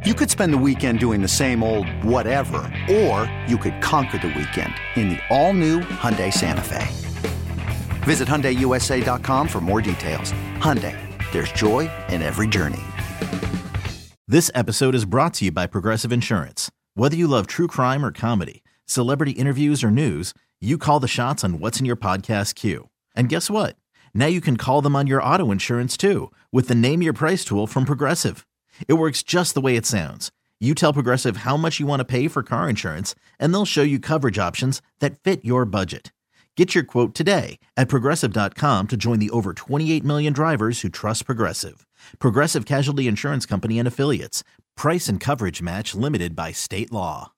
You could spend the weekend doing the same old whatever, or you could conquer the weekend in the all-new Hyundai Santa Fe. Visit HyundaiUSA.com for more details. Hyundai, there's joy in every journey. This episode is brought to you by Progressive Insurance. Whether you love true crime or comedy, celebrity interviews or news, you call the shots on what's in your podcast queue. And guess what? Now you can call them on your auto insurance too with the Name Your Price tool from Progressive. It works just the way it sounds. You tell Progressive how much you want to pay for car insurance, and they'll show you coverage options that fit your budget. Get your quote today at Progressive.com to join the over 28 million drivers who trust Progressive. Progressive Casualty Insurance Company and Affiliates. Price and coverage match limited by state law.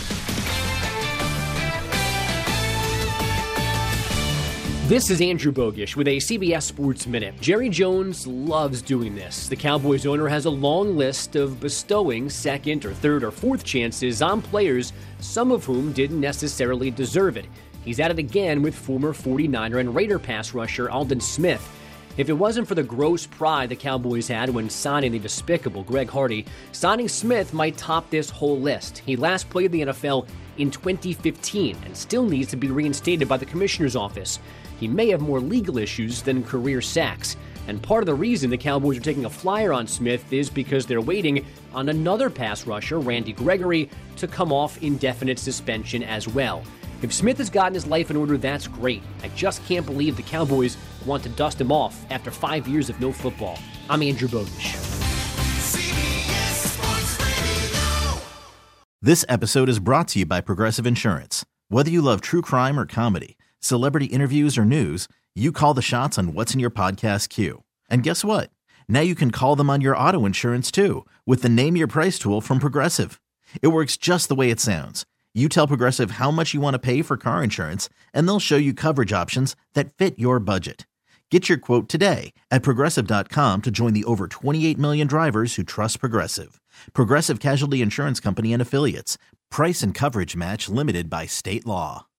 This is Andrew Bogish with a CBS Sports Minute. Jerry Jones loves doing this. The Cowboys owner has a long list of bestowing second or third or fourth chances on players, some of whom didn't necessarily deserve it. He's at it again with former 49er and Raider pass rusher Aldon Smith. If it wasn't for the gross pride the Cowboys had when signing the despicable Greg Hardy, signing Smith might top this whole list. He last played the NFL in 2015 and still needs to be reinstated by the commissioner's office. He may have more legal issues than career sacks. And part of the reason the Cowboys are taking a flyer on Smith is because they're waiting on another pass rusher, Randy Gregory, to come off indefinite suspension as well. If Smith has gotten his life in order, that's great. I just can't believe the Cowboys want to dust him off after 5 years of no football. I'm Andrew Bogish. This episode is brought to you by Progressive Insurance. Whether you love true crime or comedy, celebrity interviews or news, you call the shots on what's in your podcast queue. And guess what? Now you can call them on your auto insurance too with the Name Your Price tool from Progressive. It works just the way it sounds. You tell Progressive how much you want to pay for car insurance, and they'll show you coverage options that fit your budget. Get your quote today at Progressive.com to join the over 28 million drivers who trust Progressive. Progressive Casualty Insurance Company and Affiliates. Price and coverage match limited by state law.